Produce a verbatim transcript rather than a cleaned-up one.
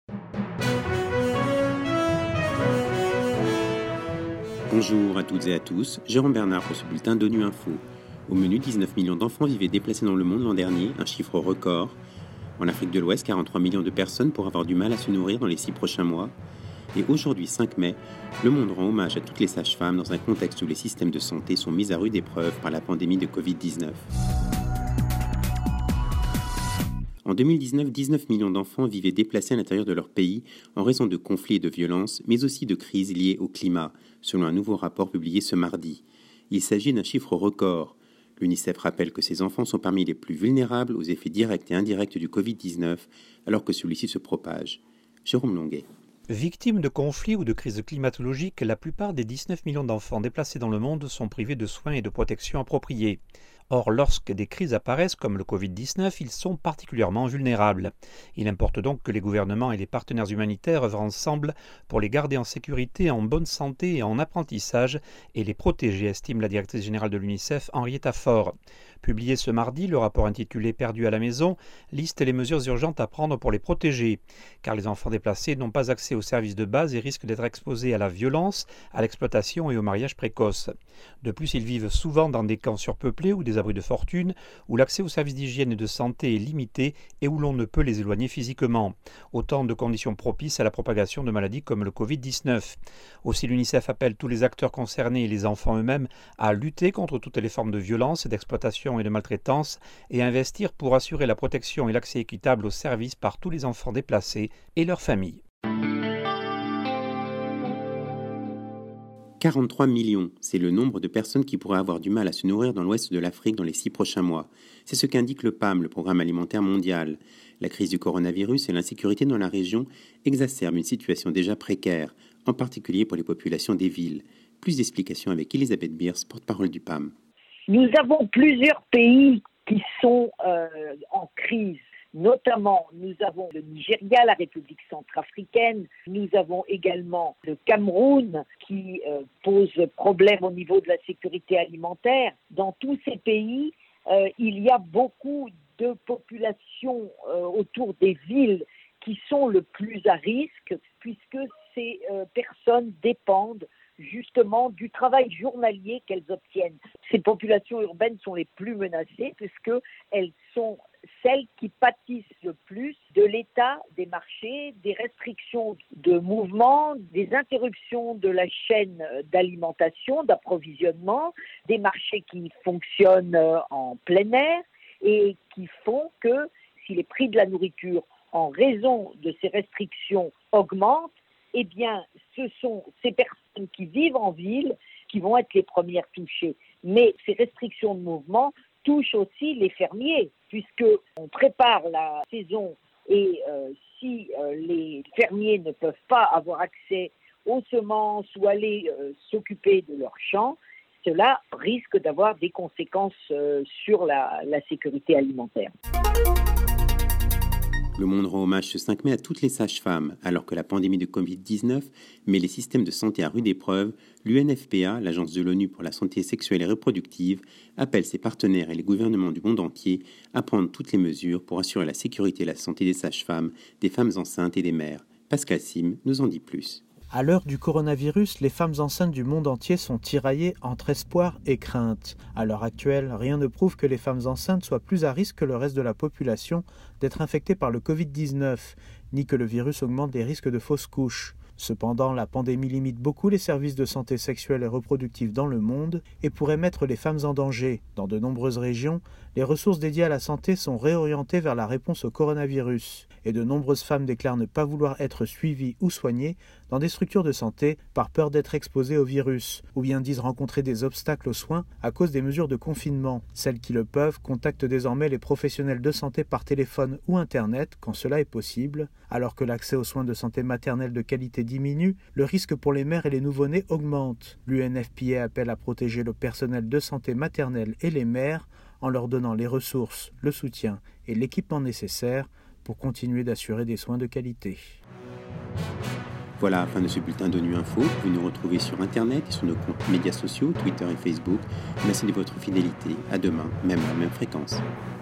Bonjour à toutes et à tous, Jérôme Bernard pour ce bulletin d'ONU Info. Au menu, dix-neuf millions d'enfants vivaient déplacés dans le monde l'an dernier, un chiffre record. En Afrique de l'Ouest, quarante-trois millions de personnes pourraient avoir du mal à se nourrir dans les six prochains mois. Et aujourd'hui, cinq mai, le monde rend hommage à toutes les sages-femmes dans un contexte où les systèmes de santé sont mis à rude épreuve par la pandémie de covid dix-neuf. En deux mille dix-neuf, dix-neuf millions d'enfants vivaient déplacés à l'intérieur de leur pays en raison de conflits et de violences, mais aussi de crises liées au climat, selon un nouveau rapport publié ce mardi. Il s'agit d'un chiffre record. L'UNICEF rappelle que ces enfants sont parmi les plus vulnérables aux effets directs et indirects du covid dix-neuf, alors que celui-ci se propage. Jérôme Longuet. Victimes de conflits ou de crises climatologiques, la plupart des dix-neuf millions d'enfants déplacés dans le monde sont privés de soins et de protection appropriés. Or, lorsque des crises apparaissent comme le covid dix-neuf, ils sont particulièrement vulnérables. Il importe donc que les gouvernements et les partenaires humanitaires œuvrent ensemble pour les garder en sécurité, en bonne santé et en apprentissage et les protéger, estime la directrice générale de l'UNICEF, Henrietta Fore. Publié ce mardi, le rapport intitulé « Perdus à la maison » liste les mesures urgentes à prendre pour les protéger, car les enfants déplacés n'ont pas accès aux services de base et risquent d'être exposés à la violence, à l'exploitation et au mariage précoce. De plus, ils vivent souvent dans des camps surpeuplés ou des abris de fortune, où l'accès aux services d'hygiène et de santé est limité et où l'on ne peut les éloigner physiquement. Autant de conditions propices à la propagation de maladies comme le covid dix-neuf. Aussi, l'UNICEF appelle tous les acteurs concernés et les enfants eux-mêmes à lutter contre toutes les formes de violence, d'exploitation et de maltraitance et à investir pour assurer la protection et l'accès équitable aux services par tous les enfants déplacés et leurs familles. quarante-trois millions, c'est le nombre de personnes qui pourraient avoir du mal à se nourrir dans l'ouest de l'Afrique dans les six prochains mois. C'est ce qu'indique le P A M, le Programme alimentaire mondial. La crise du coronavirus et l'insécurité dans la région exacerbent une situation déjà précaire, en particulier pour les populations des villes. Plus d'explications avec Elisabeth Bierce, porte-parole du P A M. Nous avons plusieurs pays qui sont euh, en crise. Notamment, nous avons le Nigeria, la République centrafricaine. Nous avons également le Cameroun qui euh, pose problème au niveau de la sécurité alimentaire. Dans tous ces pays, euh, il y a beaucoup de populations euh, autour des villes qui sont le plus à risque puisque ces euh, personnes dépendent justement du travail journalier qu'elles obtiennent. Ces populations urbaines sont les plus menacées puisqu'elles sont celles qui pâtissent le plus de l'état des marchés, des restrictions de mouvement, des interruptions de la chaîne d'alimentation, d'approvisionnement, des marchés qui fonctionnent en plein air et qui font que si les prix de la nourriture en raison de ces restrictions augmentent, eh bien, ce sont ces personnes qui vivent en ville qui vont être les premières touchées. Mais ces restrictions de mouvement touchent aussi les fermiers, puisqu'on prépare la saison et euh, si euh, les fermiers ne peuvent pas avoir accès aux semences ou aller euh, s'occuper de leurs champs, cela risque d'avoir des conséquences euh, sur la, la sécurité alimentaire. Le monde rend hommage ce cinq mai à toutes les sages-femmes. Alors que la pandémie de covid dix-neuf met les systèmes de santé à rude épreuve, l'U N F P A, l'Agence de l'ONU pour la santé sexuelle et reproductive, appelle ses partenaires et les gouvernements du monde entier à prendre toutes les mesures pour assurer la sécurité et la santé des sages-femmes, des femmes enceintes et des mères. Pascal Sim nous en dit plus. À l'heure du coronavirus, les femmes enceintes du monde entier sont tiraillées entre espoir et crainte. À l'heure actuelle, rien ne prouve que les femmes enceintes soient plus à risque que le reste de la population d'être infectées par le covid dix-neuf, ni que le virus augmente les risques de fausses couches. Cependant, la pandémie limite beaucoup les services de santé sexuelle et reproductive dans le monde et pourrait mettre les femmes en danger. Dans de nombreuses régions, les ressources dédiées à la santé sont réorientées vers la réponse au coronavirus. Et de nombreuses femmes déclarent ne pas vouloir être suivies ou soignées dans des structures de santé par peur d'être exposées au virus, ou bien disent rencontrer des obstacles aux soins à cause des mesures de confinement. Celles qui le peuvent contactent désormais les professionnels de santé par téléphone ou Internet quand cela est possible. Alors que l'accès aux soins de santé maternelle de qualité diminue, le risque pour les mères et les nouveau-nés augmente. L'U N F P A appelle à protéger le personnel de santé maternelle et les mères en leur donnant les ressources, le soutien et l'équipement nécessaires pour continuer d'assurer des soins de qualité. Voilà, fin de ce bulletin d'ONU Info. Vous pouvez nous retrouver sur Internet et sur nos comptes médias sociaux, Twitter et Facebook. Merci de votre fidélité. À demain, même à la même fréquence.